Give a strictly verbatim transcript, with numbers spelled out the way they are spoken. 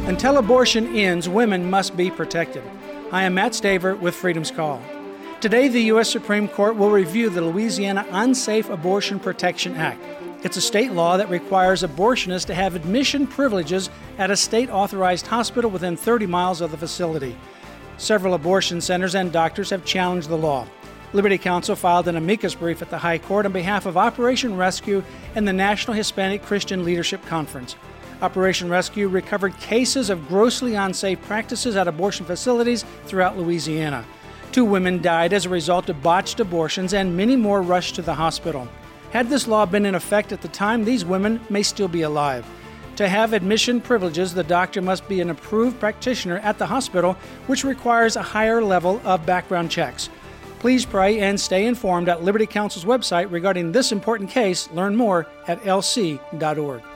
Until abortion ends, women must be protected. I am Matt Staver with Freedom's Call. Today, the U S Supreme Court will review the Louisiana Unsafe Abortion Protection Act. It's a state law that requires abortionists to have admission privileges at a state-authorized hospital within thirty miles of the facility. Several abortion centers and doctors have challenged the law. Liberty Counsel filed an amicus brief at the High Court on behalf of Operation Rescue and the National Hispanic Christian Leadership Conference. Operation Rescue recovered cases of grossly unsafe practices at abortion facilities throughout Louisiana. Two women died as a result of botched abortions, and many more rushed to the hospital. Had this law been in effect at the time, these women may still be alive. To have admission privileges, the doctor must be an approved practitioner at the hospital, which requires a higher level of background checks. Please pray and stay informed at Liberty Counsel's website regarding this important case. Learn more at L C dot org.